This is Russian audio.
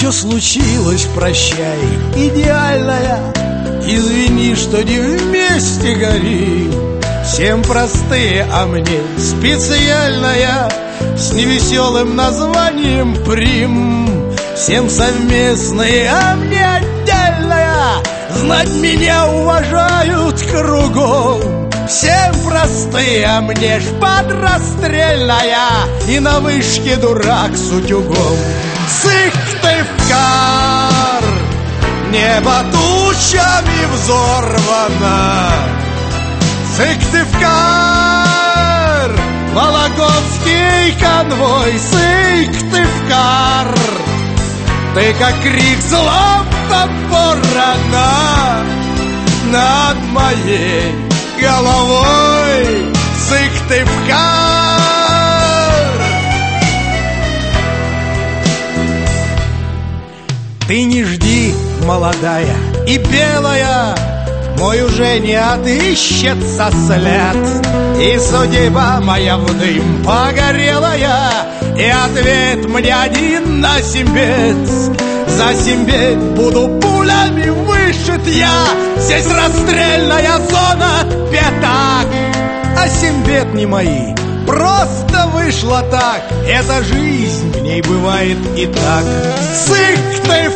Все случилось, прощай, идеальная. Извини, что не вместе горим. Всем простые, а мне специальная, с невеселым названием «Прим». Всем совместные, а мне отдельная. Знать меня уважают кругом. Всем простые, а мне шпадрастрельная. И на вышке дурак с утюгом. Сыктывкар, небо тучами взорвано. Сыктывкар, Вологодский конвой. Сыктывкар, ты как крик злого ворона над моей головой. Сыктывкар. Ты не жди, молодая и белая, мой уже не отыщется след. И судьба моя в дым погорелая, и ответ мне один на 7 бед. За 7 бед буду пулями вышит я. Здесь расстрельная зона пятак. А 7 бед не мои, просто вышло так. Эта жизнь, в ней бывает и так. Сыктывкар,